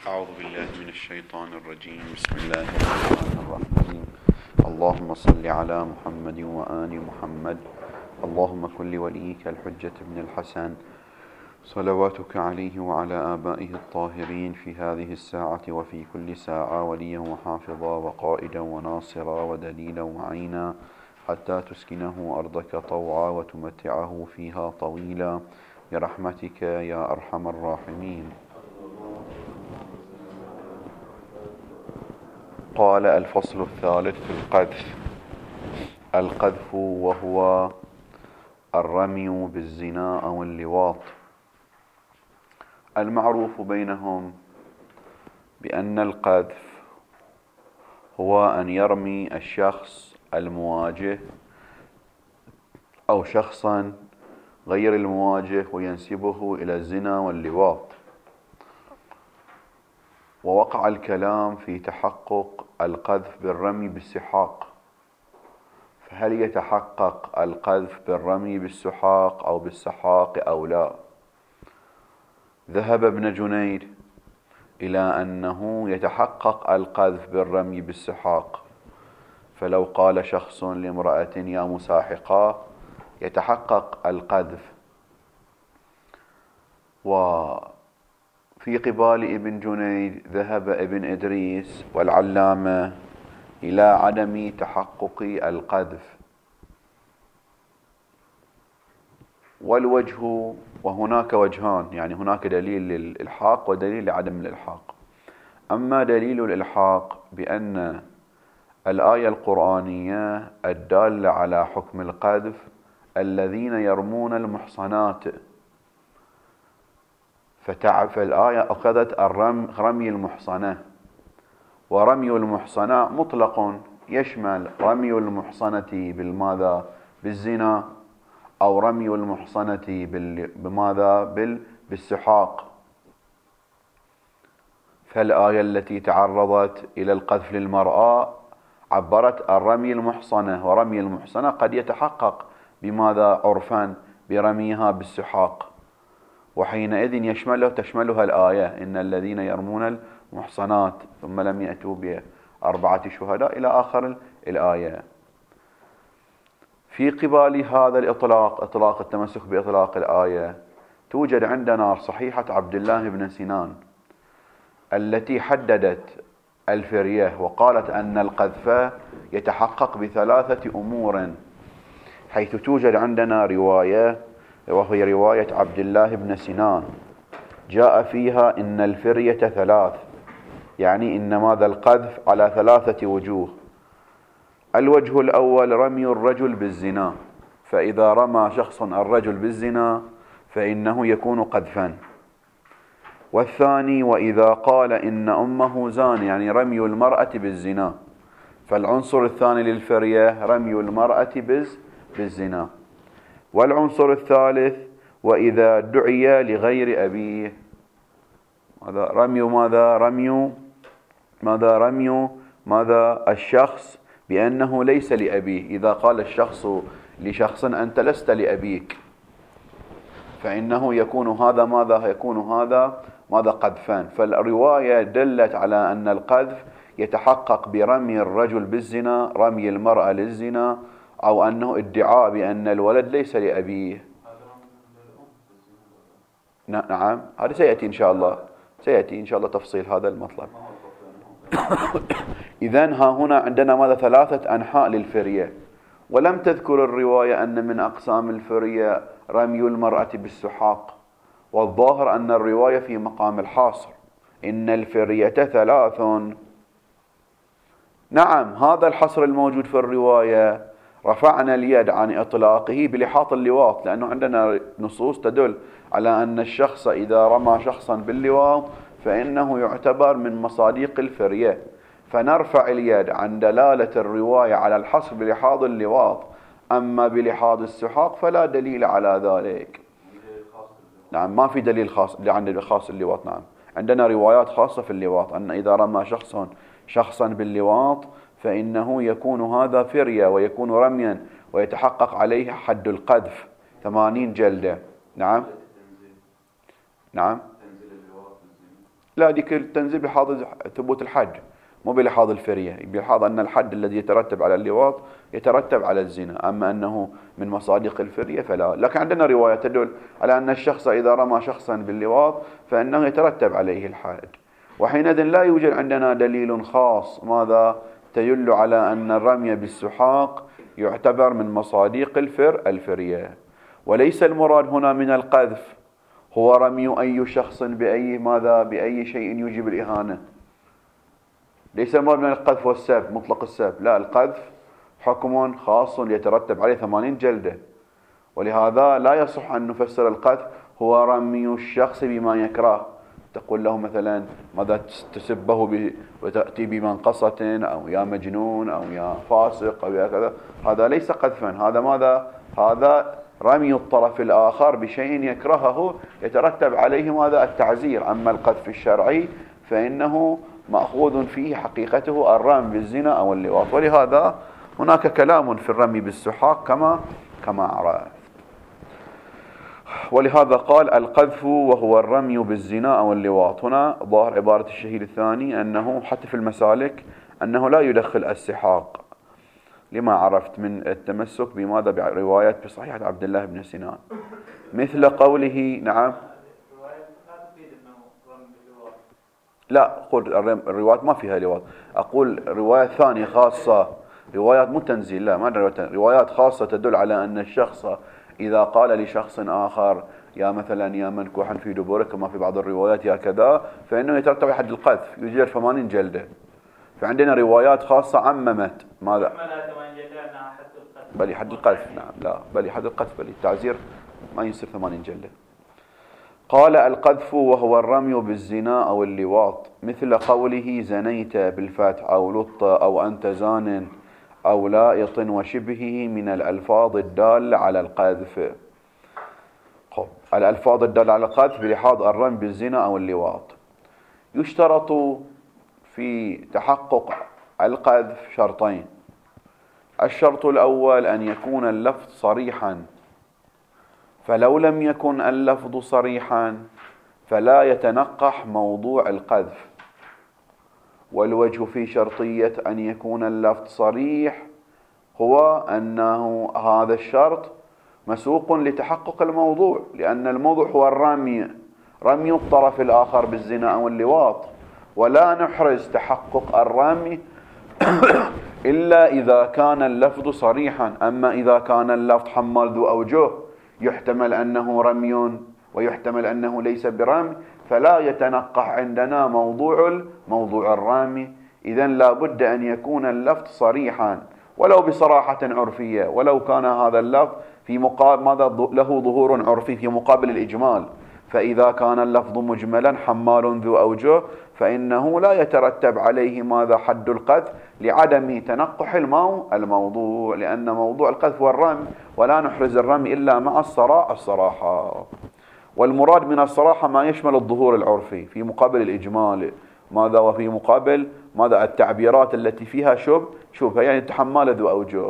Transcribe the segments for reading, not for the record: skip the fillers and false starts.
أعوذ بالله من الشيطان الرجيم. بسم الله الرحمن الرحيم. اللهم صل على محمد وآل محمد. اللهم كن لوليك الحجة بن الحسن صلواتك عليه وعلى آبائه الطاهرين في هذه الساعة وفي كل ساعة وليا وحافظا وقائدا وناصرا ودليلا وعينا حتى تسكنه أرضك طوعا وتمتعه فيها طويلا برحمتك يا أرحم الراحمين. قال: الفصل الثالث في القذف. القذف وهو الرمي بالزنا أو اللواط. المعروف بينهم بأن القذف هو أن يرمي الشخص المواجه أو شخصا غير المواجه وينسبه إلى الزنا واللواط. ووقع الكلام في تحقق القذف بالرمي بالسحاق، فهل يتحقق القذف بالرمي بالسحاق أو بالسحاق أو لا؟ ذهب ابن جنيد إلى أنه يتحقق القذف بالرمي بالسحاق، فلو قال شخص لامرأة يا مساحقة يتحقق القذف. وفي قبال ابن جنيد ذهب ابن إدريس والعلامة إلى عدم تحقق القذف. والوجه، وهناك وجهان، يعني هناك دليل للإلحاق ودليل لعدم الإلحاق. أما دليل الإلحاق بأن الآية القرآنية الدالة على حكم القذف الذين يرمون المحصنات، فالآية أخذت رمي المحصنة، ورمي المحصنة مطلق يشمل رمي المحصنة بالماذا؟ بالزنا، أو رمي المحصنة بماذا؟ بالسحاق. فالآية التي تعرضت إلى القذف للمرأة عبرت الرمي المحصنة، ورمي المحصنة قد يتحقق بماذا عرفا؟ برميها بالسحاق، وحينئذ تشملها الآية إن الذين يرمون المحصنات ثم لم يأتوا بأربعة شهداء إلى آخر الآية. في قبال هذا الإطلاق، إطلاق التمسك بإطلاق الآية، توجد عندنا صحيحة عبد الله بن سنان التي حددت الفرية وقالت أن القذف يتحقق بثلاثة أمور، حيث توجد عندنا رواية وهي رواية عبد الله بن سنان جاء فيها إن الفرية ثلاث، يعني إن ماذا؟ القذف على ثلاثة وجوه. الوجه الأول رمي الرجل بالزنا، فإذا رمى شخص الرجل بالزنا فإنه يكون قذفا. والثاني وإذا قال إن أمه زان، يعني رمي المرأة بالزنا، فالعنصر الثاني للفرية رمي المرأة بالزنا. والعنصر الثالث وإذا دعي لغير أبيه، هذا رمي ماذا؟ رمي ماذا؟ الشخص بأنه ليس لأبيه. إذا قال الشخص لشخص أنت لست لأبيك فإنه يكون هذا ماذا؟ يكون هذا قذفان. فالرواية دلت على أن القذف يتحقق برمي الرجل بالزنا، رمي المرأة للزنا، أو أنه ادعاء بأن الولد ليس لأبيه. نعم، هذا سيأتي إن شاء الله تفصيل هذا المطلب. إذن ها هنا عندنا ماذا؟ ثلاثة أنحاء للفرية، ولم تذكر الرواية أن من أقسام الفرية رمي المرأة بالسحاق، والظاهر أن الرواية في مقام الحاصر، إن الفرية ثلاث. نعم، هذا الحصر الموجود في الرواية رفعنا اليد عن إطلاقه بلحاظ اللواط، لأنه عندنا نصوص تدل على أن الشخص إذا رمى شخصا باللواط فإنه يعتبر من مصاديق الفرية، فنرفع اليد عن دلالة الرواية على الحصر بلحاظ اللواط. أما بلحاظ السحاق فلا دليل على ذلك. نعم، ما في دليل خاص اللواط. نعم، عندنا روايات خاصة في اللواط، أن إذا رمى شخصا باللواط فإنه يكون هذا فرية ويكون رميا ويتحقق عليه حد القذف 80 جلدة. نعم. لا، ديك التنزيل بلحاظ ثبوت الحد، مو بلحاظ الفرية، بلحاظ أن الحد الذي يترتب على اللواط يترتب على الزنا، أما أنه من مصادق الفرية فلا. لكن عندنا رواية تدل على أن الشخص إذا رمى شخصا باللواط فإنه يترتب عليه الحد، وحينئذ لا يوجد عندنا دليل خاص ماذا تدل على أن الرمي بالسحاق يعتبر من مصادق الفرية. وليس المراد هنا من القذف هو رمي أي شخص بأي شيء يوجب الإهانة. ليس المراد من القذف والسب مطلق السب، لا، القذف حكم خاص يترتب عليه 80 جلدة، ولهذا لا يصح أن نفسر القذف هو رمي الشخص بما يكره، تقول له مثلا ماذا تسبه وتأتي بمنقصة أو يا مجنون أو يا فاسق أو يا كذا، هذا ليس قذفا، هذا ماذا؟ هذا رمي الطرف الآخر بشيء يكرهه يترتب عليه ماذا؟ التعزير. أما القذف الشرعي فإنه مأخوذ فيه حقيقته الرمي بالزنا أو اللواط، ولهذا هناك كلام في الرمي بالسحاق كما عرفت. ولهذا قال القذف وهو الرمي بالزنا أو اللواط. هنا ظاهر عبارة الشهيد الثاني أنه حتى في المسالك أنه لا يدخل السحاق، لما عرفت من التمسك بماذا؟ برواية بصحيحة عبد الله بن سنان، مثل قوله نعم. لا، أقول الروايات ما فيها لواط، أقول رواية ثانية خاصة، روايات مو تنزيل، لا، ما روايات خاصة تدل على أن الشخص إذا قال لشخص آخر يا مثلا يا منكوحا في دبرك كما في بعض الروايات يا كذا، فإنه يترتب على حد القذف، يجلد 80 جلدة. فعندنا روايات خاصة عممت ماذا؟ بل حد القذف، نعم، لا، بل حد القذف، بل التعزير ما يصير 80 جلدة. قال القذف وهو الرمي بالزنا أو اللواط، مثل قوله زنيت بالفتح أو لط أو أنت زان أو لائط وشبهه من الألفاظ الدالة على القذف. الألفاظ الدالة على القذف بلحاظ الرمي بالزنا أو اللواط. يشترط في تحقق القذف شرطين: الشرط الأول أن يكون اللفظ صريحا، فلو لم يكن اللفظ صريحا فلا يتنقح موضوع القذف. والوجه في شرطية أن يكون اللفظ صريح هو أنه هذا الشرط مسوق لتحقق الموضوع، لأن الموضوع هو رمي الطرف الآخر بالزنا أو اللواط، ولا نحرز تحقق الرمي إلا إذا كان اللفظ صريحا. أما إذا كان اللفظ حمال ذو أوجه، يحتمل أنه رمي ويحتمل أنه ليس برمي، فلا يتنقح عندنا موضوع الرمي. إذن لا بد أن يكون اللفظ صريحا ولو بصراحة عرفية، ولو كان هذا اللفظ في مقابل ماذا له ظهور عرفي في مقابل الإجمال. فإذا كان اللفظ مجملا حمال ذو أوجه فإنه لا يترتب عليه ماذا؟ حد القذف، لعدم تنقح الموضوع، لأن موضوع القذف هو الرمي، ولا نحرز الرمي إلا مع الصراحة. والمراد من الصراحة ما يشمل الظهور العرفي في مقابل الإجمال ماذا؟ وفي مقابل ماذا؟ التعبيرات التي فيها شبهة، يعني تحمال ذو أوجه.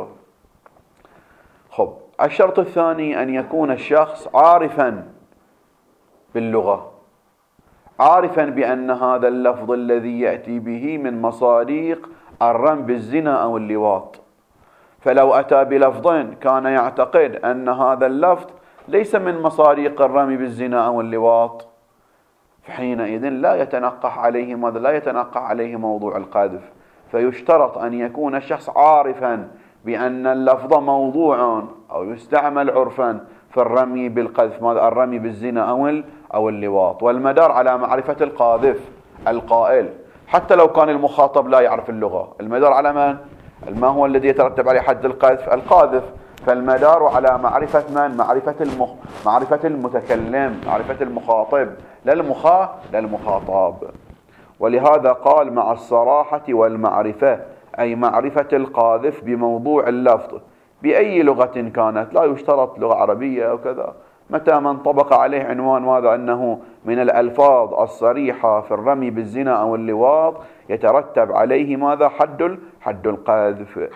الشرط الثاني أن يكون الشخص عارفا باللغة، عارفا بأن هذا اللفظ الذي يأتي به من مصادق الرمي بالزنا أو اللواط. فلو أتى بلفظ كان يعتقد أن هذا اللفظ ليس من مصادق الرمي بالزنا أو اللواط، فحينئذ لا يتنقح عليه موضوع القذف. فيشترط أن يكون الشخص عارفا بأن اللفظ موضوع أو يستعمل عرفا في الرمي بالقذف، الرمي بالزنا أو اللواط، والمدار على معرفة القاذف القائل، حتى لو كان المخاطب لا يعرف اللغة. المدار على من؟ ما هو الذي يترتب عليه حد القذف؟ القاذف. فالمدار على معرفة من؟ معرفة المتكلم، معرفة المخاطب، لا المخاطب. ولهذا قال مع الصراحة والمعرفة، أي معرفة القاذف بموضوع اللفظ بأي لغة كانت، لا يشترط لغة عربية أو كذا، متى ما انطبق عليه عنوان ماذا؟ أنه من الألفاظ الصريحة في الرمي بالزنا أو اللواط يترتب عليه ماذا؟ حد القذف.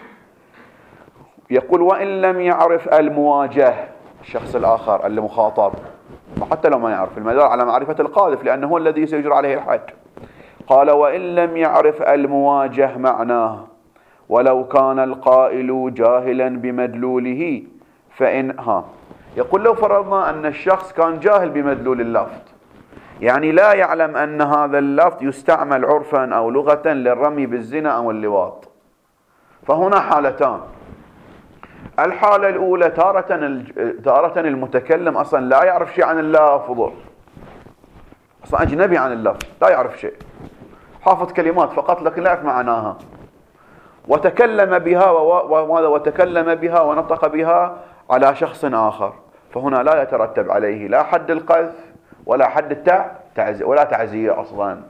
يقول وإن لم يعرف المواجه، الشخص الآخر المخاطب وحتى لو ما يعرف، المدار على معرفة القاذف لأنه هو الذي سيجرى عليه الحد. قال وإن لم يعرف المواجه معناه ولو كان القائل جاهلا بمدلوله فإن يقول لو فرضنا أن الشخص كان جاهل بمدلول اللفظ، يعني لا يعلم أن هذا اللفظ يستعمل عرفا أو لغة للرمي بالزنا أو اللواط، فهنا حالتان. الحالة الأولى تارة المتكلم أصلا لا يعرف شيء عن اللفظ، أصلا أجنبي عن اللفظ، لا يعرف شيء، حافظ كلمات فقط لكن لا يعرف معناها، وتكلم بها ونطق بها على شخص آخر، فهنا لا يترتب عليه لا حد القذف ولا حد ولا تعزية أصلا.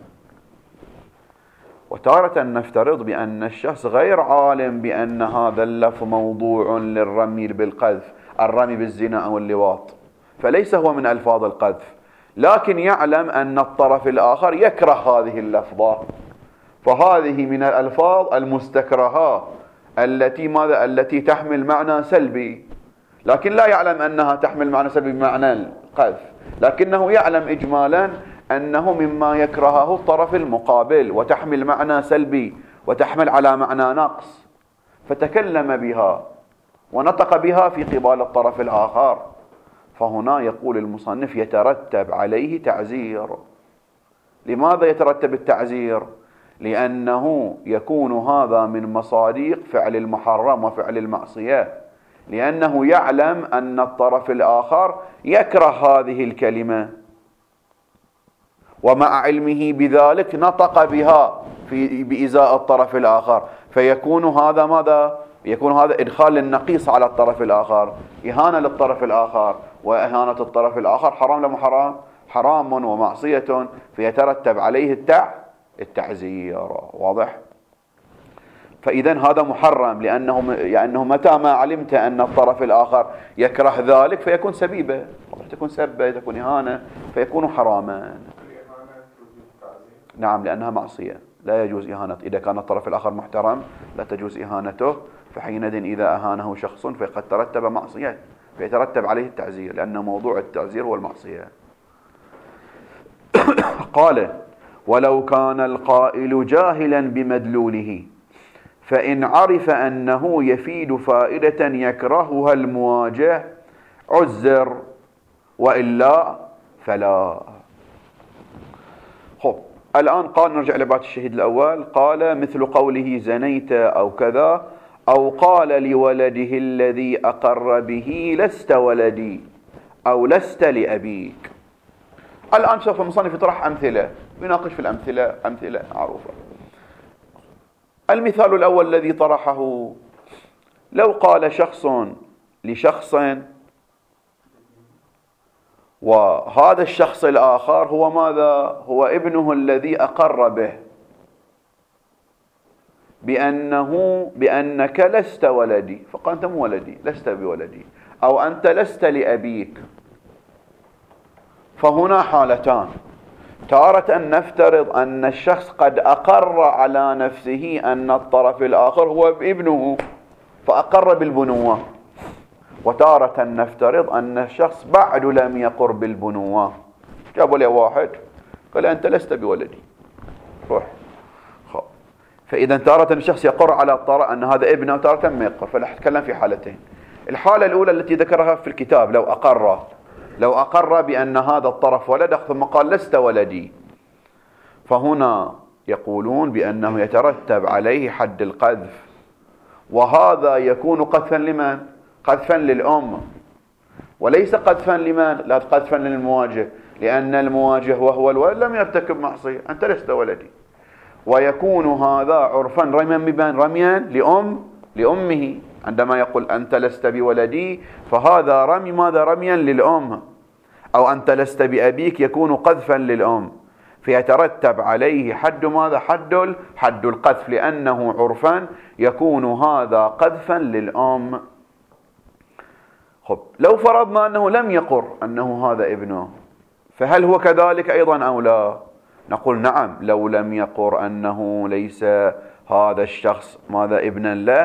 وتارة نفترض بأن الشخص غير عالم بأن هذا اللفظ موضوع للرمي بالقذف، الرمي بالزنا أو اللواط، فليس هو من ألفاظ القذف، لكن يعلم أن الطرف الآخر يكره هذه اللفظة، فهذه من الألفاظ المستكرهة التي تحمل معنى سلبي، لكن لا يعلم أنها تحمل معنى سلبي بمعنى القذف، لكنه يعلم إجمالا أنه مما يكرهه الطرف المقابل وتحمل معنى سلبي وتحمل على معنى نقص، فتكلم بها ونطق بها في قبال الطرف الآخر، فهنا يقول المصنف يترتب عليه تعزير. لماذا يترتب التعزير؟ لأنه يكون هذا من مصادق فعل المحرم وفعل المعصية، لأنه يعلم أن الطرف الآخر يكره هذه الكلمة، ومع علمه بذلك نطق بها بإزاء الطرف الآخر، فيكون هذا ماذا؟ يكون هذا إدخال النقيص على الطرف الآخر، إهانة للطرف الآخر، وإهانة الطرف الآخر حرام لم حرام؟ حرام ومعصية، فيترتب عليه التعزير. واضح؟ فإذا هذا محرم، لأنه متى ما علمت أن الطرف الآخر يكره ذلك فيكون سبيبة، تكون سبة، تكون إهانة، فيكون حراما. نعم، لأنها معصية لا يجوز إهانة، إذا كان الطرف الآخر محترم لا تجوز إهانته، فحينئذ إذا أهانه شخص فقد ترتب معصية فيترتب عليه التعزير، لأن موضوع التعزير هو المعصية. قال ولو كان القائل جاهلا بمدلوله فإن عرف أنه يفيد فائدة يكرهها المواجه عذر، وإلا فلا. خب، الآن قال نرجع لبعض الشهيد الأول، قال مثل قوله زنيت أو كذا، أو قال لولده الذي أقر به لست ولدي أو لست لأبيك. الآن سوف المصنف يطرح أمثلة، يناقش في الأمثلة، أمثلة معروفة. المثال الأول الذي طرحه، لو قال شخص لشخص وهذا الشخص الآخر هو ماذا؟ هو ابنه الذي أقر به بأنك لست ولدي، فقال أنت مو ولدي، لست بولدي، أو أنت لست لأبيك. فهنا حالتان، تارة نفترض أن الشخص قد أقر على نفسه أن الطرف الآخر هو ابنه فأقر بالبنوة، وتارة نفترض أن الشخص بعد لم يقر بالبنوة، جابوا له واحد قال أنت لست بولدي، روح. فإذا تارة الشخص يقر على الطرف أن هذا ابنه، وتارة ما يقر، فنتكلم في حالتين. الحالة الأولى التي ذكرها في الكتاب، لو أقر بأن هذا الطرف ولدك ثم قال لست ولدي، فهنا يقولون بأنه يترتب عليه حد القذف، وهذا يكون قذفا لمن؟ قذفا للأم، وليس قذفا لمن؟ لا، قذفا للمواجه، لأن المواجه وهو الولد لم يرتكب معصية، أنت لست ولدي، ويكون هذا عرفا رميا لأمه، عندما يقول أنت لست بولدي فهذا رمي ماذا؟ رميا للأم، أو أنت لست بأبيك يكون قذفا للأم، فيترتب عليه حد ماذا؟ حد القذف، لأنه عرفا يكون هذا قذفا للأم. خب، لو فرضنا أنه لم يقر أنه هذا ابنه، فهل هو كذلك أيضا أو لا؟ نقول نعم، لو لم يقر أنه ليس هذا الشخص ماذا ابنا له،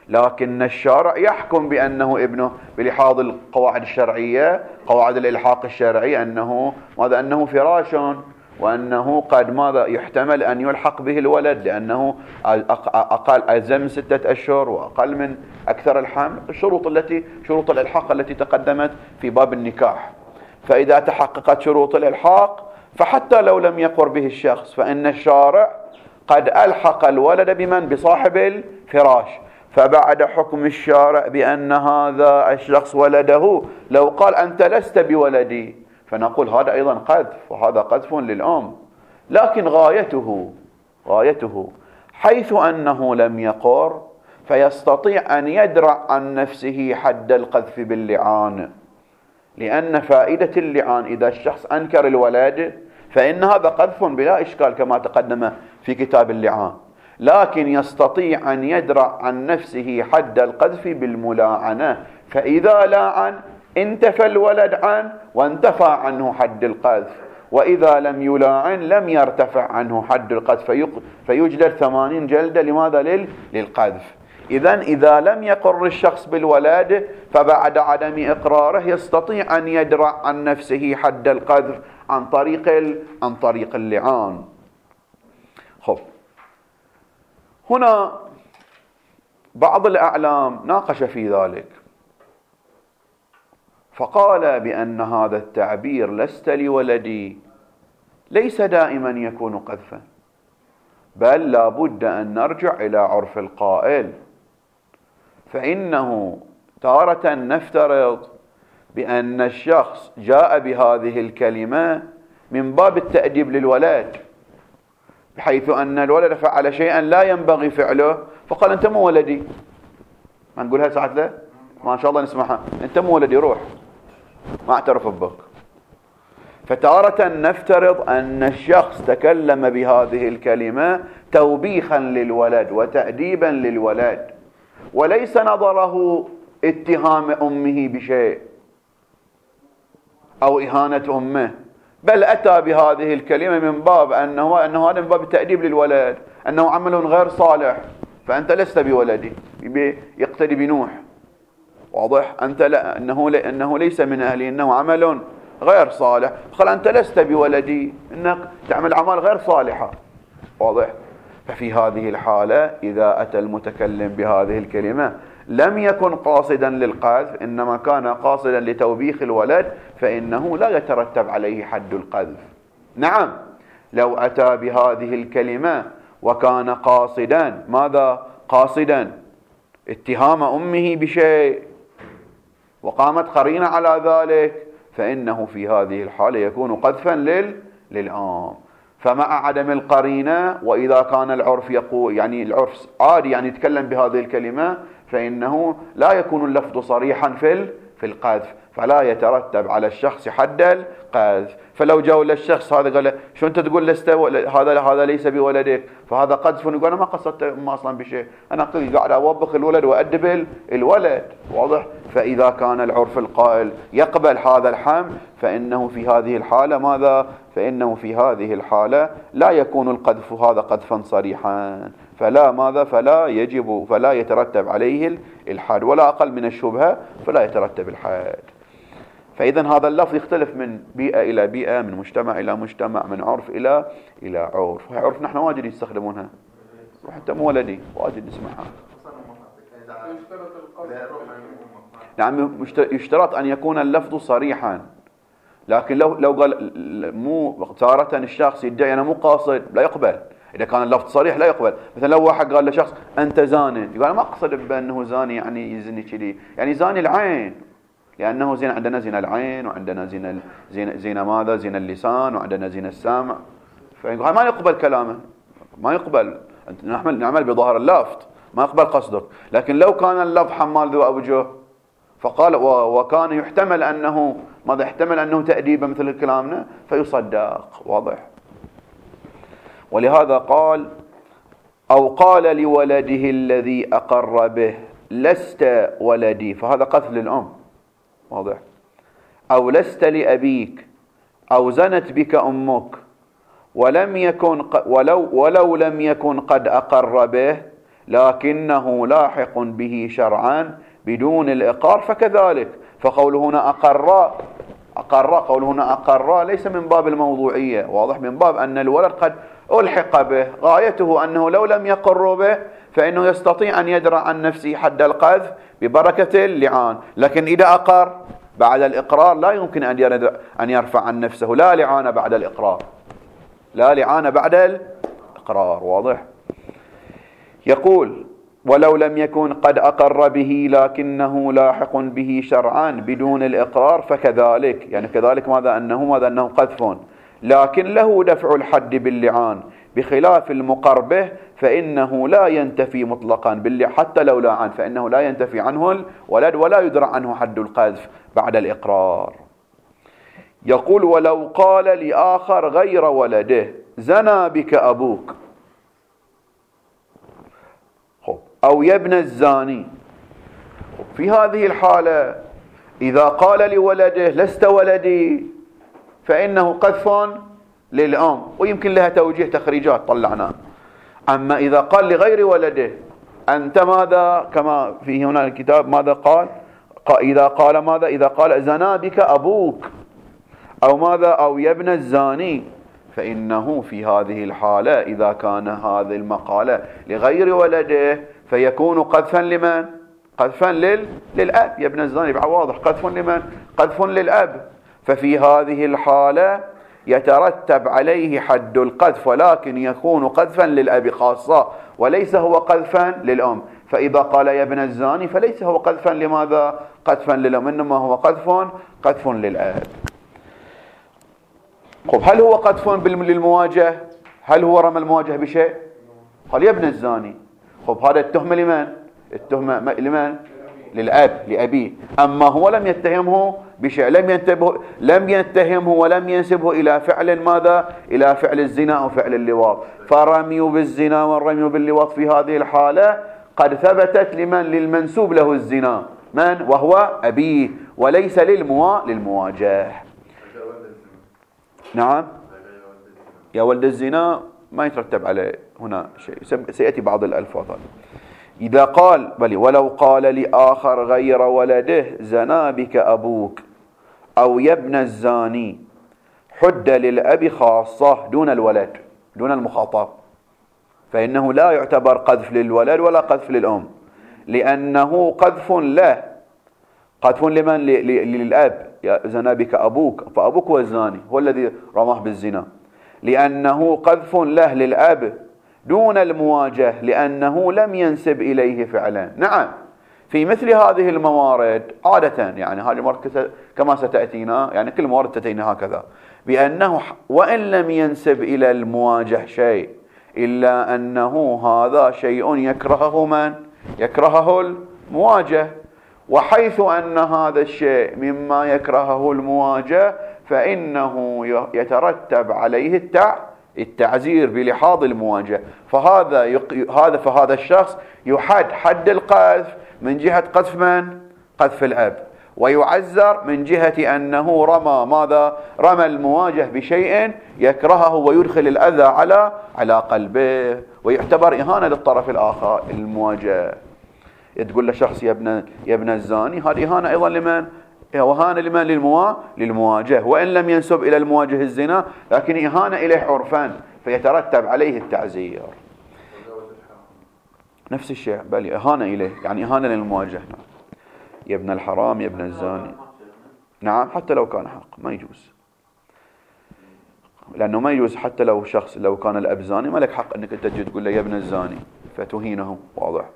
لكن الشارع يحكم بأنه ابنه بلحاظ القواعد الشرعية، قواعد الإلحاق الشرعي، أنه فراش، وأنه قد ماذا يحتمل أن يلحق به الولد، لأنه أقل من 6 أشهر وأقل من أكثر الحمل، شروط الإلحاق التي تقدمت في باب النكاح. فإذا تحققت شروط الإلحاق فحتى لو لم يقر به الشخص فإن الشارع قد ألحق الولد بمن؟ بصاحب الفراش. فبعد حكم الشارع بأن هذا الشخص ولده، لو قال أنت لست بولدي فنقول هذا أيضا قذف، وهذا قذف للأم. لكن غايته حيث أنه لم يقر فيستطيع أن يدرع عن نفسه حد القذف باللعان، لأن فائدة اللعان إذا الشخص أنكر الولد فإن هذا قذف بلا إشكال كما تقدم في كتاب اللعان، لكن يستطيع أن يدرع عن نفسه حد القذف بالملاعنة، فإذا لاعن انتفى الولد عنه وانتفى عنه حد القذف، وإذا لم يلاعن لم يرتفع عنه حد القذف فيجلد 80 جلدة. لماذا؟ للقذف. إذا لم يقر الشخص بالولد فبعد عدم إقراره يستطيع أن يدرع عن نفسه حد القذف عن طريق اللعان. خب، هنا بعض الأعلام ناقش في ذلك، فقال بأن هذا التعبير لست لولدي ليس دائما يكون قذفا، بل لا بد أن نرجع إلى عرف القائل، فإنه تارة نفترض بأن الشخص جاء بهذه الكلمة من باب التأديب للولد، بحيث أن الولد فعل شيئا لا ينبغي فعله فقال أنت مو ولدي. ما نقولها ساعة له؟ ما شاء الله نسمعها، أنت مو ولدي، روح، ما اعترف بك. فتارة نفترض أن الشخص تكلم بهذه الكلمة توبيخا للولد وتأديبا للولد، وليس نظره اتهام أمه بشيء أو إهانة أمه، بل أتى بهذه الكلمة من باب أنه هذا من باب التأديب للولد، أنه عمل غير صالح، فأنت لست بولدي، يقتدي بنوح، واضح؟ أنت لا، أنه ليس من أهلي، إنه عمل غير صالح، قال أنت لست بولدي، إنك تعمل أعمال غير صالحة، واضح؟ ففي هذه الحالة إذا أتى المتكلم بهذه الكلمة لم يكن قاصدا للقذف، إنما كان قاصدا لتوبيخ الولد، فإنه لا يترتب عليه حد القذف. نعم، لو أتى بهذه الكلمة وكان قاصدا، ماذا قاصدا؟ اتهام أمه بشيء وقامت قرينة على ذلك، فإنه في هذه الحالة يكون قذفا للآم. فمع عدم القرينة، وإذا كان العرف يقول يعني العرف عادي يعني يتكلم بهذه الكلمة، فإنه لا يكون اللفظ صريحا في القذف، فلا يترتب على الشخص حد القذف. فلو جاء للشخص هذا قال شو أنت تقول لست هذا ليس بولدك، فهذا قذف، ونقول أنا ما قصدت أمه أصلا بشيء، أنا قاعد أوبخ الولد وأدب الولد، واضح؟ فإذا كان العرف القائل يقبل هذا الحمل فإنه في هذه الحالة ماذا؟ فإنه في هذه الحالة لا يكون القذف هذا قذفا صريحا، فلا يترتب عليه الحد، ولا أقل من الشبهة فلا يترتب الحد. فإذا هذا اللفظ يختلف من بيئة إلى بيئة، من مجتمع إلى مجتمع، من عرف إلى عرف. وهي عرف نحن واجد يستخدمونها، وحتى مولدي واجد نسمعها. نعم، يشترط أن يكون اللفظ صريحا، لكن لو قال مو تارة الشخص يدعي أنا مو قاصد، لا يقبل. إذا كان اللفظ صريح لا يقبل. مثلا لو واحد قال لشخص أنت زاني، يقول أنا ما أقصد بأنه زاني يعني يزني كذي، يعني زاني العين، لأنه عندنا زنا العين، وعندنا زنا ماذا؟ زنا اللسان، وعندنا زنا السمع. فيقول ما يقبل كلامه، ما يقبل، نعمل بظاهر اللفظ، ما يقبل قصدك. لكن لو كان اللفظ حمال ذو أوجه فقال وكان يحتمل أنه ماذا؟ يحتمل أنه تأديب مثل كلامنا فيصدق، واضح؟ ولهذا قال أو قال لولده الذي أقر به لست ولدي، فهذا قذف للأم، واضح؟ أو لست لأبيك، أو زنت بك أمك ولو لم يكن قد أقر به، لكنه لاحق به شرعا بدون الإقرار فكذلك. فقوله هنا أقر قوله هنا أقر ليس من باب الموضوعية، واضح، من باب أن الولد قد ألحق به، غايته أنه لو لم يقر به فإنه يستطيع أن يدرأ عن نفسه حد القذف ببركة اللعان. لكن إذا أقر بعد الإقرار لا يمكن أن يرفع عن نفسه، لا لعان بعد الإقرار، لا لعان بعد الإقرار، واضح. يقول ولو لم يكن قد أقر به لكنه لاحق به شرعا بدون الإقرار فكذلك، يعني كذلك ماذا أنه قذف، لكن له دفع الحد باللعان بخلاف المقر به فإنه لا ينتفي مطلقا حتى لو لعن فإنه لا ينتفي عنه الولد ولا يدرع عنه حد القذف بعد الإقرار. يقول ولو قال لآخر غير ولده زنى بك أبوك أو يا ابن الزاني، في هذه الحالة إذا قال لولده لست ولدي فإنه قذف للأم، ويمكن لها توجيه تخريجات طلعناه. أما إذا قال لغير ولده أنت ماذا، كما في هنا الكتاب ماذا قال، إذا قال ماذا، إذا قال زنى بك أبوك أو ماذا أو يا ابن الزاني، فإنه في هذه الحالة إذا كان هذه المقالة لغير ولده فيكون قذفا لمن؟ قذفا للأب، يا ابن الزاني واضح، قذف لمن؟ قذف للأب. ففي هذه الحالة يترتب عليه حد القذف، ولكن يكون قذفا للأب خاصة وليس هو قذفا للأم. فإذا قال يا ابن الزاني فليس هو قذفا لماذا؟ قذفا للأم، إنما هو قذف للأب. طب هل هو قذف للمواجه؟ هل هو رمى المواجه بشيء؟ قال يا ابن الزاني. طب هذا التهمة لمن؟ التهمة لمن؟ للأب، لأبيه. أما هو لم يتهمه بشيء، لم يتهمه ولم ينسبه إلى فعل ماذا؟ إلى فعل الزنا أو فعل اللواط. فرمي بالزنا والرمي باللواط في هذه الحالة قد ثبتت لمن؟ للمنسوب له الزنا، من؟ وهو أبيه، وليس للمواجه. نعم، يا ولد الزنا ما يترتب عليه هنا شيء، سيأتي بعض الألفاظ. إذا قال ولو قال لآخر غير ولده زنى بك أبوك أو يا ابن الزاني حد للأب خاصة دون الولد، دون المخاطب، فإنه لا يعتبر قذف للولد ولا قذف للأم، لأنه قذف له. قذف لمن؟ للأب، زنى بك أبوك، فأبوك هو الزاني، هو الذي رماه بالزنا، لأنه قذف له للأب دون المواجه لأنه لم ينسب إليه فعلا. نعم، في مثل هذه الموارد عادة، يعني هذه الموارد كما ستأتينا، يعني كل موارد تأتينا هكذا، بأنه وإن لم ينسب إلى المواجه شيء إلا أنه هذا شيء يكرهه من؟ يكرهه المواجه، وحيث أن هذا الشيء مما يكرهه المواجه فإنه يترتب عليه التعزير بلحاظ المواجهة. فهذا الشخص يحد حد القذف من جهة قذف من؟ قذف الأب، ويعزر من جهة أنه رمى ماذا؟ رمى المواجه بشيء يكرهه ويدخل الأذى على قلبه، ويعتبر إهانة للطرف الآخر المواجهة. تقول لشخص يا ابن الزاني، هذه إهانة أيضا لمن؟ وهانة لمن؟ للمواجه، وإن لم ينسب إلى المواجه الزنا، لكن إهانة إليه عرفا فيترتب عليه التعزير. نفس الشيء، بل إهانة إليه، يعني إهانة للمواجه. يا ابن الحرام، يا ابن الزاني. نعم، حتى لو كان حق ما يجوز، لأنه ما يجوز حتى لو شخص، لو كان الأب زاني ما لك حق أنك أنت تجي تقول له يا ابن الزاني فتهينه، واضح.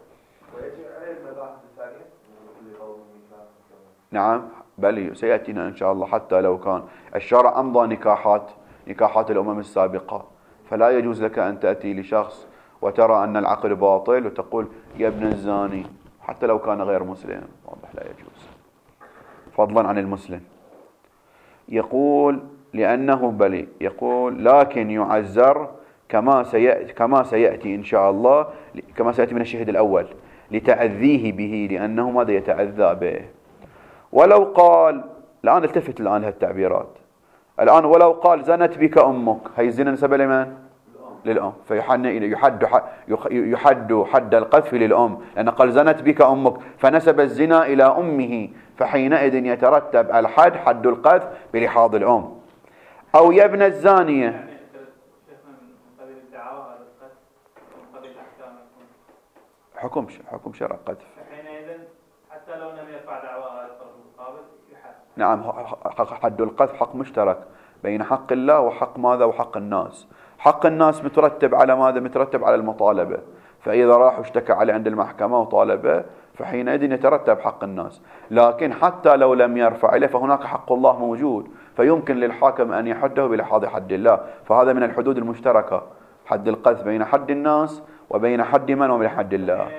نعم، بل سيأتينا إن شاء الله. حتى لو كان الشرع أمضى نكاحات الأمم السابقة، فلا يجوز لك أن تأتي لشخص وترى أن العقد باطل وتقول يا ابن الزاني، حتى لو كان غير مسلم، واضح لا يجوز، فضلا عن المسلم. يقول لأنه بلي، يقول لكن يعزر كما سيأتي إن شاء الله، كما سيأتي من الشهد الأول، لتعذيه به، لأنه ماذا؟ يتعذى به. ولو قال، الآن التفت الآن لهالتعبيرات، الآن ولو قال زنت بك أمك، هي الزنا نسبة لمن؟ للأم، يحد حد القذف للأم، لأن قال زنت بك أمك فنسب الزنا إلى أمه، فحينئذ يترتب الحد حد القذف بلحاظ الأم. أو يا ابن الزانية، حكم شرع قذف. حينئذ حتى لو لم يرفع دعوى على الطرف المقابل يحد. نعم، حد القذف حق مشترك بين حق الله وحق ماذا؟ وحق الناس. حق الناس مترتب على ماذا؟ مترتب على المطالبة، فإذا راح اشتكى عليه عند المحكمة وطالبه فحينئذ يترتب حق الناس. لكن حتى لو لم يرفع إليه فهناك حق الله موجود، فيمكن للحاكم أن يحده بلحاظ حد الله. فهذا من الحدود المشتركة، حد القذف بين حد الناس وبين حد من وبين حد الله.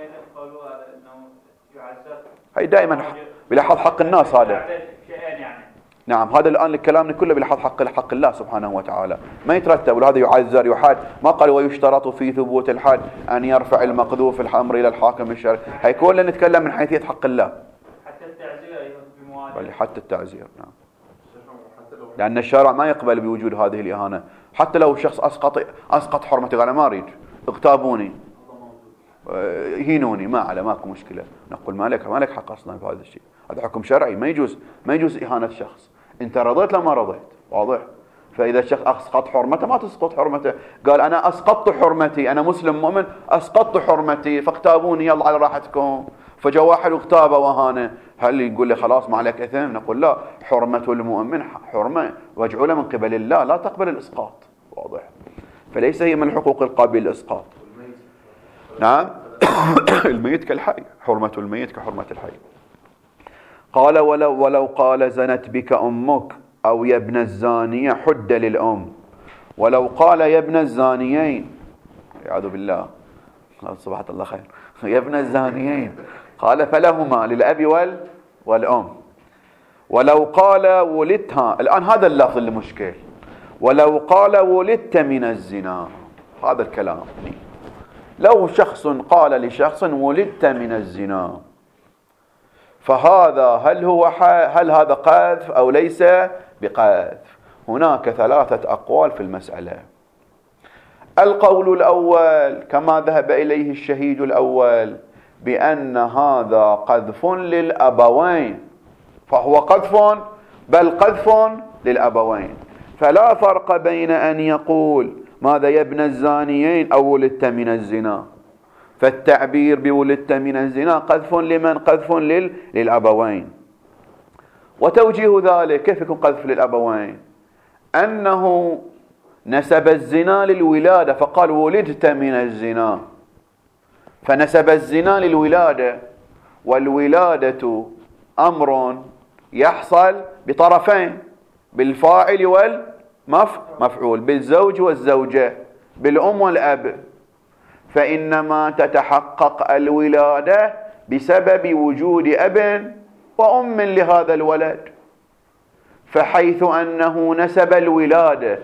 هي دائما بلحاظ حق الناس هذا. نعم، هذا الآن الكلام كله بلحاظ حق الله سبحانه وتعالى، ما يترتب. وهذا يعذر يحد، ما قال ويشترط في ثبوت الحد أن يرفع المقذوف الأمر إلى الحاكم الشرعي. هي كلنا نتكلم من حيثية حق الله، حتى التعزير بمواجهة، حتى التعزير. نعم، لأن الشارع ما يقبل بوجود هذه الإهانة. حتى لو شخص أسقط حرمتي، قال ما أريد، اغتابوني، يهينوني، ما على ماكو مشكلة، نقول ما لك حق أصلا في هذا الشيء، هذا حكم شرعي، ما يجوز إهانة شخص. أنت رضيت لما رضيت، واضح. فإذا الشخص أسقط حرمته ما تسقط حرمته، قال أنا أسقطت حرمتي، أنا مسلم مؤمن أسقطت حرمتي فاغتابوني، يلا على راحتكم. فجاء واحد واغتابه وهانه، هل يقول لي خلاص ما عليك إثم؟ نقول لا، حرمة المؤمن حرمة وجعلة من قبل الله، لا تقبل الإسقاط، واضح. فليس هي من الحقوق القابلة للإسقاط. نعم. الميت كالحي، حرمة الميت كحرمة الحي. قال ولو قال زنت بك أمك أو يا ابن الزانية حد للأم. ولو قال يا ابن الزانيين، اعوذ بالله، صباحة الله خير، يا ابن الزانيين، قال فلهما للأب والأم. ولو قال ولدتها، الآن هذا اللفظ المشكل، ولو قال ولدت من الزنا، هذا الكلام. لو شخص قال لشخص ولدت من الزنا، فهذا هل هذا قذف أو ليس بقذف؟ هناك 3 أقوال في المسألة. القول الأول كما ذهب إليه الشهيد الأول، بأن هذا قذف للأبوين، فهو قذف، بل قذف للأبوين. فلا فرق بين أن يقول ماذا يا ابن الزانيين أو ولدت من الزنا، فالتعبير بولدت من الزنا قذف لمن؟ قذف للأبوين. وتوجيه ذلك كيف يكون قذف للأبوين؟ أنه نسب الزنا للولادة، فقال ولدت من الزنا، فنسب الزنا للولادة، والولادة أمر يحصل بطرفين، بالفاعل والمفعول، بالزوج والزوجة، بالأم والأب. فإنما تتحقق الولادة بسبب وجود أب وأم لهذا الولد، فحيث أنه نسب الولادة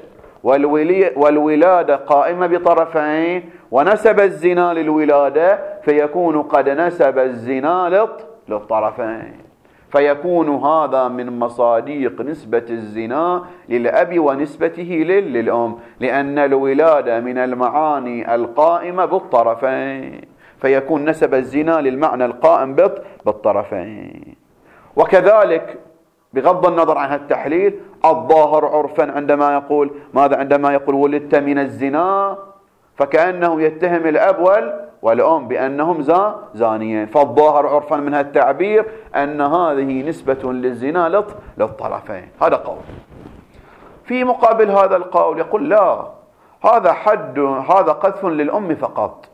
والولادة قائمة بطرفين، ونسب الزنا للولادة، فيكون قد نسب الزنا للطرفين، فيكون هذا من مصاديق نسبة الزنا للأب ونسبته للأم، لأن الولادة من المعاني القائمة بالطرفين، فيكون نسب الزنا للمعنى القائم بالطرفين. وكذلك بغض النظر عن التحليل، الظاهر عرفا عندما يقول ماذا؟ عندما يقول ولدت من الزنا، فكأنه يتهم الأب والأم بأنهم زانيين، فالظاهر عرفا من التعبير أن هذه نسبة للزنا للطرفين. هذا قول. في مقابل هذا القول يقول لا، هذا قذف للأم فقط.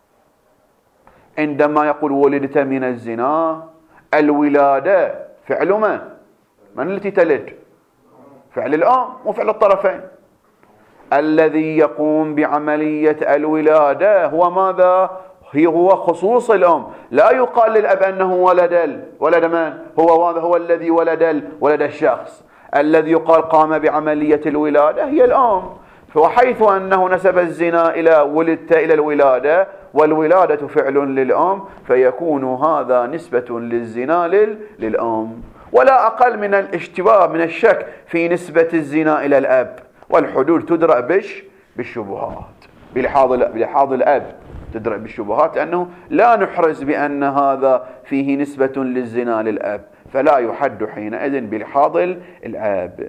عندما يقول ولدت من الزنا، الولادة فعل من التي تلد؟ فعل الأم وفعل الطرفين. الذي يقوم بعملية الولادة هو ماذا؟ هو خصوص الأم. لا يقال للأب أنه ولد من؟ هو الذي ولد الشخص. الذي يقال قام بعملية الولادة هي الأم. وحيث أنه نسب الزنا إلى ولدت إلى الولادة، والولادة فعل للأم، فيكون هذا نسبة للزنا للأم. ولا أقل من الاشتباه من الشك في نسبة الزنا إلى الأب، والحدود تدرأ بالشبهات. بلحاظ الأب تدرأ بالشبهات، لأنه لا نحرز بأن هذا فيه نسبة للزنا للأب، فلا يحد حينئذ بلحاظ الأب.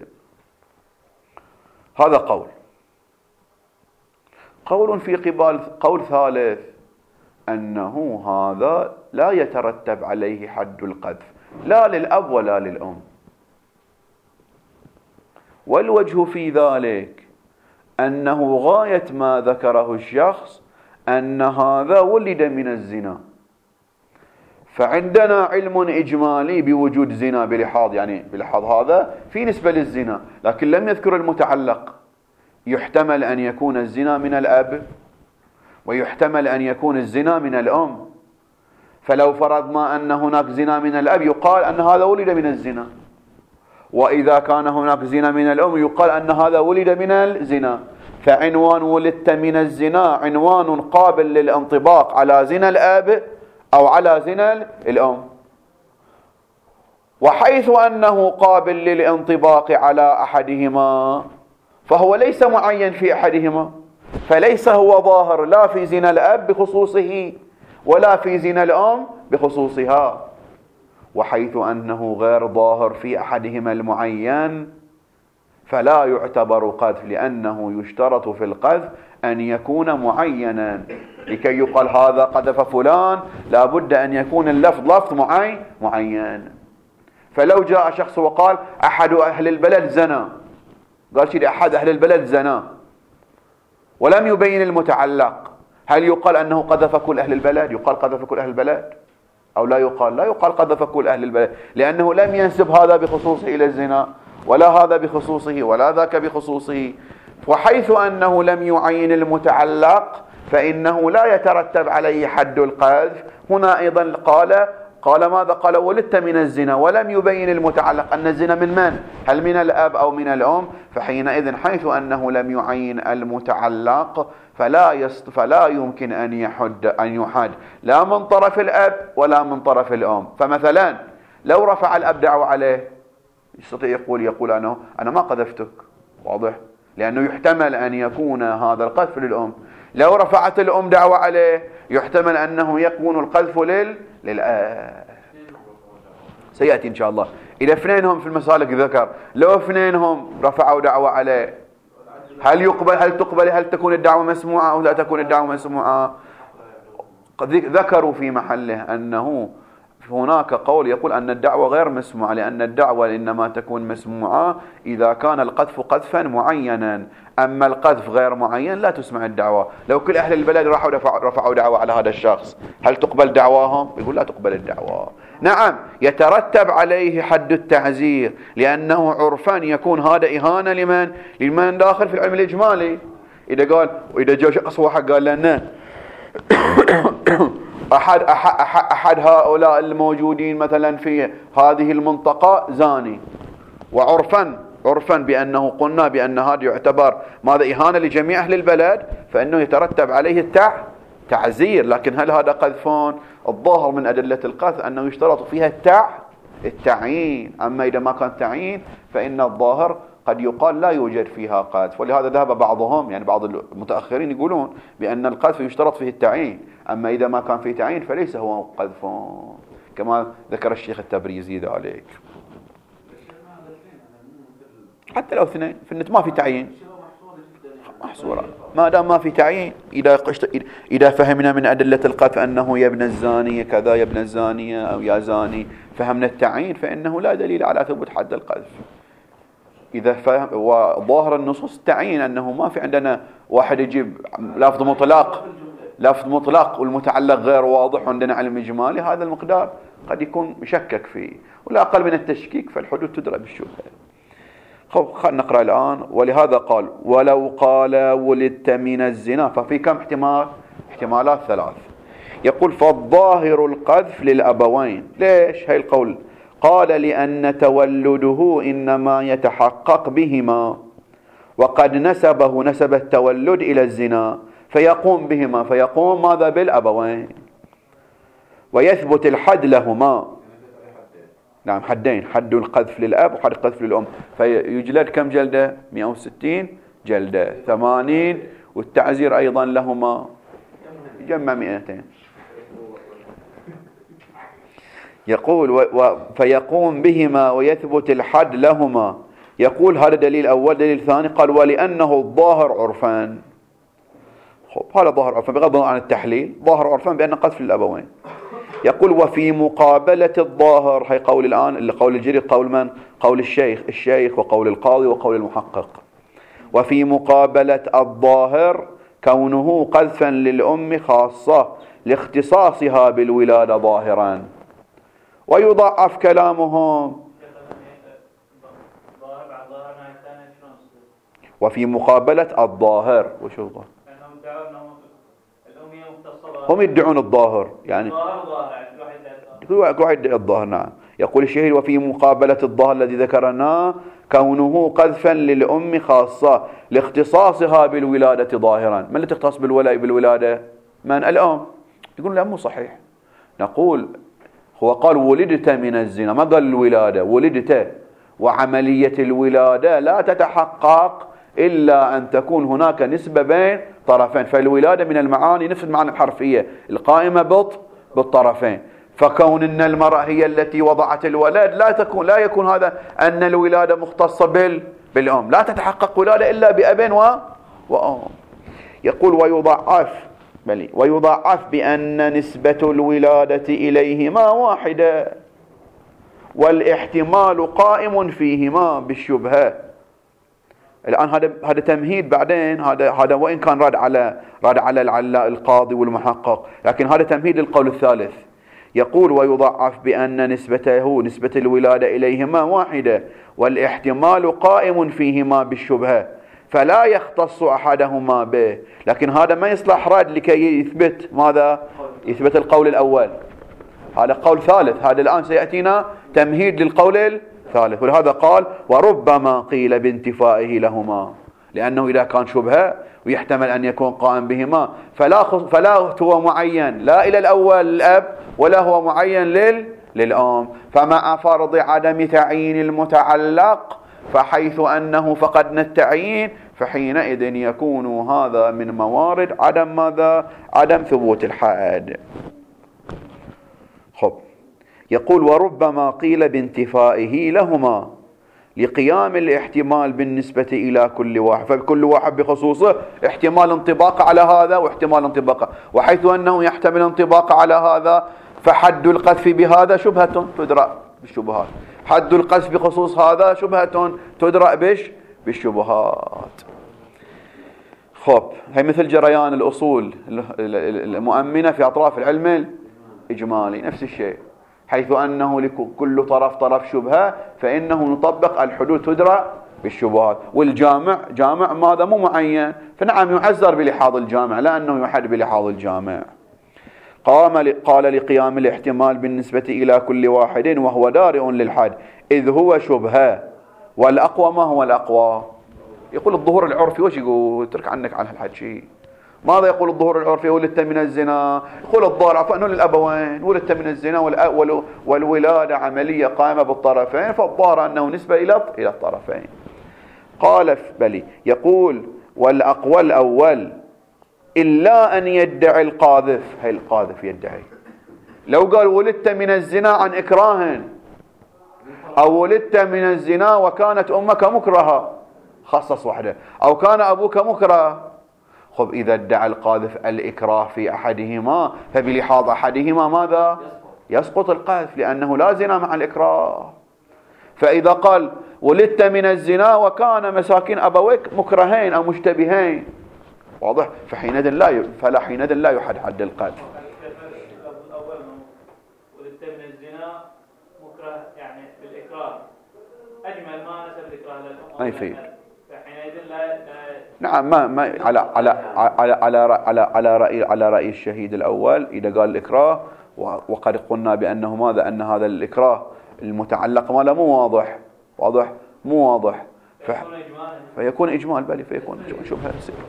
هذا قول في قبال قول ثالث، أنه هذا لا يترتب عليه حد القذف لا للأب ولا للأم. والوجه في ذلك أنه غاية ما ذكره الشخص أن هذا ولد من الزنا، فعندنا علم إجمالي بوجود زنا بلحاظ هذا في نسبة للزنا، لكن لم يذكر المتعلق. يحتمل أن يكون الزنا من الأب ويحتمل أن يكون الزنا من الأم، فلو فرضنا أن هناك زنا من الأب يقال أن هذا ولد من الزنا، وإذا كان هناك زنا من الأم يقال أن هذا ولد من الزنا. فعنوان ولدت من الزنا عنوان قابل للانطباق على زنا الأب أو على زنا الأم، وحيث أنه قابل للانطباق على أحدهما فهو ليس معين في أحدهما، فليس هو ظاهر لا في زنا الأب بخصوصه ولا في زنا الأم بخصوصها. وحيث أنه غير ظاهر في أحدهما المعين فلا يعتبر قذف، لأنه يشترط في القذف أن يكون معينا. لكي يقال هذا قذف فلان لا بد أن يكون اللفظ لفظ معين. فلو جاء شخص وقال أحد أهل البلد زنا، قال شيء أحد أهل البلد زنا ولم يبين المتعلق، هل يقال أنه قذف كل أهل البلد؟ يقال قذف كل أهل البلد أو لا يقال؟ لا يقال قذف كل أهل البلد، لأنه لم ينسب هذا بخصوصه إلى الزنا ولا هذا بخصوصه ولا ذاك بخصوصه. وحيث أنه لم يعين المتعلق فإنه لا يترتب عليه حد القذف. هنا أيضا قال ماذا؟ قال ولدت من الزنا ولم يبين المتعلق أن الزنا من؟ هل من الأب أو من الأم؟ فحينئذ حيث أنه لم يعين المتعلق فلا يمكن أن يحد لا من طرف الأب ولا من طرف الأم. فمثلا لو رفع الأب دعوة عليه يستطيع يقول أنا ما قذفتك، واضح؟ لأنه يحتمل أن يكون هذا القذف للأم. لو رفعت الأم دعوة عليه يحتمل أنه يكون القذف للأب. سيأتي إن شاء الله. إذا اثنينهم في المسالك ذكر، لو اثنينهم رفعوا دعوة عليه هل تكون الدعوة مسموعة أو لا تكون الدعوة مسموعة؟ ذكروا في محله أنه هناك قول يقول أن الدعوة غير مسموعة، لأن الدعوة إنما تكون مسموعة إذا كان القذف قذفا معينا، أما القذف غير معين لا تسمع الدعوة. لو كل أهل البلد رفعوا دعوة على هذا الشخص هل تقبل دعواهم؟ يقول لا تقبل الدعوة. نعم يترتب عليه حد التعزير، لأنه عرفا يكون هذا إهانة لمن داخل في العلم الإجمالي. إذا جاء شخص واحد قال لنا أحد هؤلاء الموجودين مثلا في هذه المنطقة زاني، وعرفا بأنه قلنا بأن هذا يعتبر ماذا؟ إهانة لجميع أهل البلد، فإنه يترتب عليه تعزير. لكن هل هذا قذفون؟ الظاهر من أدلة القذف أنه يشترط فيها التعيين، أما إذا ما كان تعيين فإن الظاهر قد يقال لا يوجد فيها قذف. ولهذا ذهب بعضهم بعض المتأخرين يقولون بأن القذف يشترط فيه التعيين، أما إذا ما كان فيه تعيين فليس هو قذف، كما ذكر الشيخ التبريزي ذلك. حتى لو اثنين في النت ما في تعيين محصورة، ما دام ما في تعيين. إذا فهمنا من أدلة القذف أنه يا ابن الزاني كذا، يا ابن الزانية أو يا زاني، فهمنا التعيين فإنه لا دليل على ثبوت حد القذف. إذا فهم وظاهر النصوص تعيين أنه ما في عندنا واحد يجيب لفظ مطلق والمتعلق غير واضح، عندنا علم إجمالي، هذا المقدار قد يكون مشكك فيه، ولا أقل من التشكيك، فالحدود تدرى بالشبهة. خلينا نقرأ الآن. ولهذا قال ولو قال ولدت من الزنا، ففي كم احتمال؟ احتمالات 3. يقول فالظاهر القذف للأبوين. ليش هاي القول؟ قال لأن تولده إنما يتحقق بهما، وقد نسب التولد إلى الزنا فيقوم بهما، فيقوم ماذا؟ بالأبوين، ويثبت الحد لهما. نعم حدين، حد القذف للأب وحد القذف للأم. فيجلد كم جلدة؟ 160 جلدة، 80 والتعزير أيضا لهما يجمع 200. يقول فيقوم بهما ويثبت الحد لهما. يقول هذا دليل أول. دليل ثاني قال ولأنه الظاهر عرفان. هذا ظاهر عرفان بغض النظر عن التحليل، ظاهر عرفان بأن قذف للأبوين. يقول وفي مقابلة الظاهر، هي قول الآن اللي قول الجري، قول من؟ قول الشيخ وقول القاضي وقول المحقق. وفي مقابلة الظاهر كونه قذفا للأم خاصة لاختصاصها بالولادة ظاهرا. ويضعف كلامهم. وفي مقابلة الظاهر وشو الظاهر؟ هم يدعون الظاهر يعني كل واحد يدعي الظاهر. نعم. يقول الشهيد وفي مقابلة الظاهر الذي ذكرناه كونه قذفا للأم خاصة لاختصاصها بالولادة ظاهرا. من اللي تختص بالولادة؟ من؟ الأم. يقول لا مو صحيح. نقول هو قال ولدت من الزنا، ما قال الولادة، ولدت. وعملية الولادة لا تتحقق إلا أن تكون هناك نسبة بين طرفين. فالولادة من المعاني نفس المعاني الحرفية القائمة بالطرفين. فكون أن المرأة هي التي وضعت الولد لا يكون هذا أن الولادة مختصة بالأم. لا تتحقق ولادة إلا بأب وأم. يقول ويضعف بأن نسبة الولادة إليهما واحدة والاحتمال قائم فيهما بالشبهة. الآن هذا تمهيد. بعدين هذا وإن كان رد على القاضي والمحقق، لكن هذا تمهيد للقول الثالث. يقول ويضعف بأن نسبة الولادة إليهما واحدة والاحتمال قائم فيهما بالشبهة فلا يختص أحدهما به. لكن هذا ما يصلح رد لكي يثبت ماذا؟ يثبت القول الأول. هذا قول ثالث. هذا الآن سيأتينا تمهيد للقول الثالث. ولهذا قال وربما قيل بانتفائه لهما، لأنه إذا كان شبهة ويحتمل أن يكون قائم بهما فلا هو معين لا إلى الأول الأب ولا هو معين للأم. فمع فرض عدم تعيين المتعلق فحيث أنه فقدنا التعيين فحينئذ يكون هذا من موارد عدم ماذا؟ عدم ثبوت الحد. يقول وربما قيل بانتفائه لهما لقيام الاحتمال بالنسبة إلى كل واحد. فكل واحد بخصوصه احتمال انطباق على هذا واحتمال انطباق، وحيث أنه يحتمل انطباق على هذا فحد القذف بهذا شبهة تدرأ بالشبهات، حد القذف بخصوص هذا شبهة تدرأ بالشبهات. هي مثل جريان الأصول المؤمنة في أطراف العلم الإجمالي، نفس الشيء. حيث أنه لكل طرف شبهة فإنه نطبق الحدود تدرى بالشبهات. والجامع جامع ماذا؟ مو معين، فنعم يعذر بلحاظ الجامع لا أنه يحد بلحاظ الجامع. قال لقيام الاحتمال بالنسبة إلى كل واحد وهو دارئ للحد إذ هو شبهة. والأقوى ما هو الأقوى؟ يقول الظهور العرفي. وش يقول؟ ترك عنك عن هالحكي. ماذا يقول الظهور العرفي؟ ولدت من الزنا. يقول الظاهر عفوا أنه للأبوين، ولدت من الزنا والولادة عملية قائمة بالطرفين، فالظاهر أنه نسبة إلى الطرفين. قال بلي. يقول والأقوى الأول إلا أن يدعي القاذف. هي القاذف يدعي لو قال ولدت من الزنا عن إكراه أو ولدت من الزنا وكانت أمك مكرهة، خصص وحده، أو كان أبوك مكره. إذا ادعى القاذف الإكراه في أحدهما فبلحاظ أحدهما ماذا؟ يسقط القذف لأنه لا زنا مع الإكراه. فإذا قال ولدت من الزنا وكان مساكين أبويك مكرهين أو مشتبهين، واضح؟ فحينئذ لا يحد حد القذف. ولدت من الزنا مكره يعني بالإكراه أجمل ما نسب الإكراه للأم. ما يفيد. فحينئذ لا نعم ما على رأي الشهيد الأول إذا قال الإكراه، وقد قلنا بأنه ماذا؟ أن هذا الإكراه المتعلق ما لا مو واضح فيكون إجمال بل فيكون شبهة.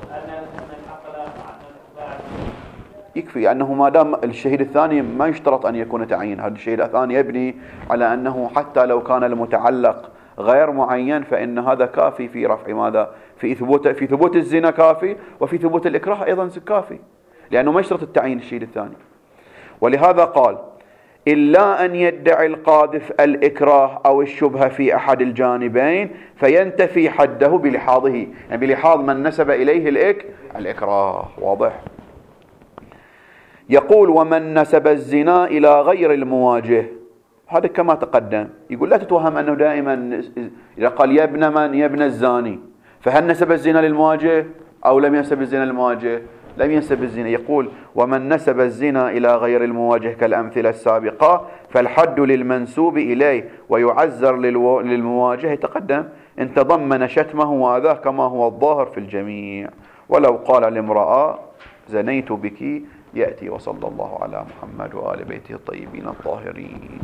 يكفي أنه ما دام الشهيد الثاني ما يشترط أن يكون تعيين. هذا الشهيد الثاني يبني على أنه حتى لو كان المتعلق غير معين فإن هذا كافي في رفع ماذا؟ في ثبوت الزنا كافي، وفي ثبوت الإكراه أيضا كافي، لأنه ما يشترط التعيين الشيء الثاني. ولهذا قال: إلا أن يدعي القاذف الإكراه أو الشبهة في أحد الجانبين فينتفي حده بلحاظه، يعني بلحاظ من نسب إليه الإكراه. واضح؟ يقول: ومن نسب الزنا إلى غير المواجه، هذا كما تقدم. يقول لا تتوهم أنه دائما إذا قال يا ابن من؟ يا ابن الزاني، فهل نسب الزنا للمواجه أو لم ينسب الزنا للمواجه؟ لم ينسب الزنا. يقول: ومن نسب الزنا إلى غير المواجه كالأمثلة السابقة فالحد للمنسوب إليه ويعزر للمواجه تقدم إن تضمن شتمه وأذاه كما هو الظاهر في الجميع. ولو قال لامرأة زنيت بك يأتي. وصلى الله على محمد وآل بيته الطيبين الطاهرين.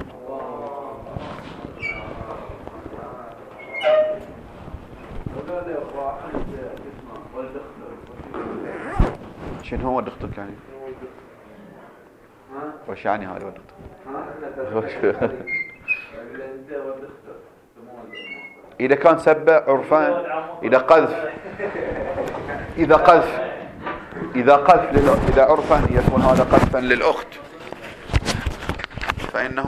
شنو هو دختك يعني؟ وش يعني هذا دختك؟ إذا كان سبة عرفان، إذا قذف إذا عرفا يكون هذا قذفا للأخت، فإنه